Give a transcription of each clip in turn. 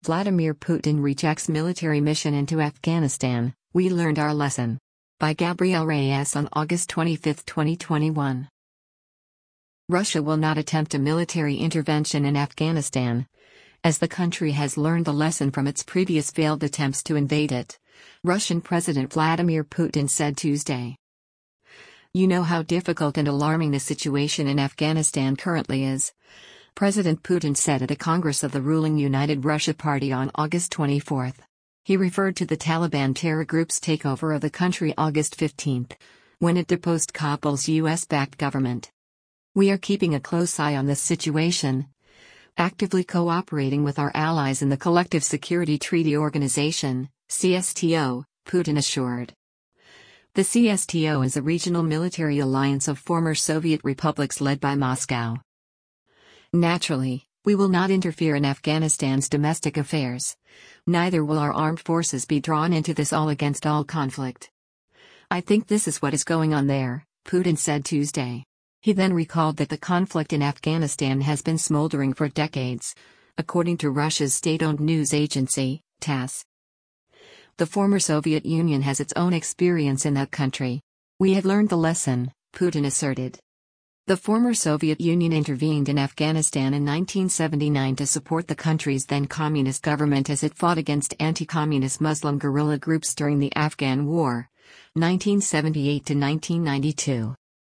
Vladimir Putin rejects military mission into Afghanistan, we learned our lesson. By Gabriel Reyes on August 25, 2021. Russia will not attempt a military intervention in Afghanistan, as the country has learned the lesson from its previous failed attempts to invade it, Russian President Vladimir Putin said Tuesday. You know how difficult and alarming the situation in Afghanistan currently is, President Putin said at a Congress of the ruling United Russia Party on August 24. He referred to the Taliban terror group's takeover of the country August 15, when it deposed Kabul's US-backed government. We are keeping a close eye on this situation, actively cooperating with our allies in the Collective Security Treaty Organization, CSTO, Putin assured. The CSTO is a regional military alliance of former Soviet republics led by Moscow. Naturally, we will not interfere in Afghanistan's domestic affairs. Neither will our armed forces be drawn into this all-against-all conflict. I think this is what is going on there, Putin said Tuesday. He then recalled that the conflict in Afghanistan has been smoldering for decades, according to Russia's state-owned news agency, TASS. The former Soviet Union has its own experience in that country. We have learned the lesson, Putin asserted. The former Soviet Union intervened in Afghanistan in 1979 to support the country's then communist government as it fought against anti-communist Muslim guerrilla groups during the Afghan War, 1978 to 1992.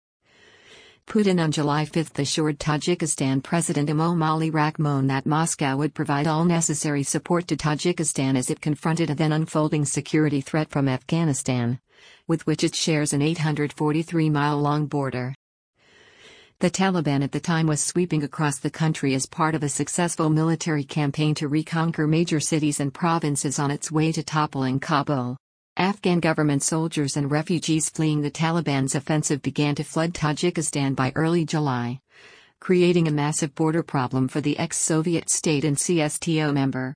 Putin on July 5 assured Tajikistan President Emomali Rakhmon that Moscow would provide all necessary support to Tajikistan as it confronted a then unfolding security threat from Afghanistan, with which it shares an 843-mile-long border. The Taliban at the time was sweeping across the country as part of a successful military campaign to reconquer major cities and provinces on its way to toppling Kabul. Afghan government soldiers and refugees fleeing the Taliban's offensive began to flood Tajikistan by early July, creating a massive border problem for the ex-Soviet state and CSTO member.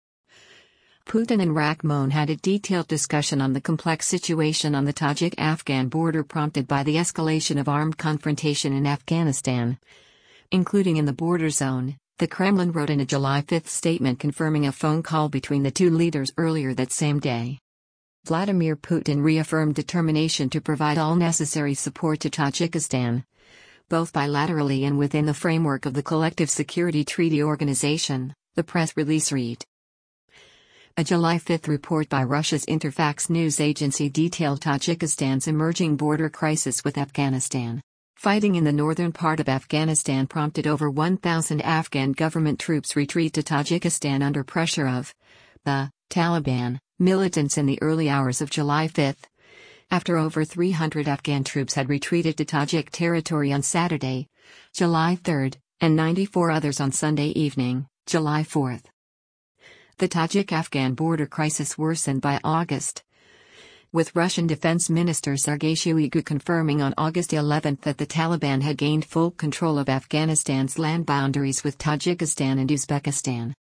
Putin and Rakhmon had a detailed discussion on the complex situation on the Tajik-Afghan border prompted by the escalation of armed confrontation in Afghanistan, including in the border zone, the Kremlin wrote in a July 5 statement confirming a phone call between the two leaders earlier that same day. Vladimir Putin reaffirmed determination to provide all necessary support to Tajikistan, both bilaterally and within the framework of the Collective Security Treaty Organization, the press release read. A July 5 report by Russia's Interfax news agency detailed Tajikistan's emerging border crisis with Afghanistan. Fighting in the northern part of Afghanistan prompted over 1,000 Afghan government troops retreat to Tajikistan under pressure of the Taliban militants in the early hours of July 5, after over 300 Afghan troops had retreated to Tajik territory on Saturday, July 3, and 94 others on Sunday evening, July 4. The Tajik-Afghan border crisis worsened by August, with Russian Defense Minister Sergei Shoigu confirming on August 11 that the Taliban had gained full control of Afghanistan's land boundaries with Tajikistan and Uzbekistan.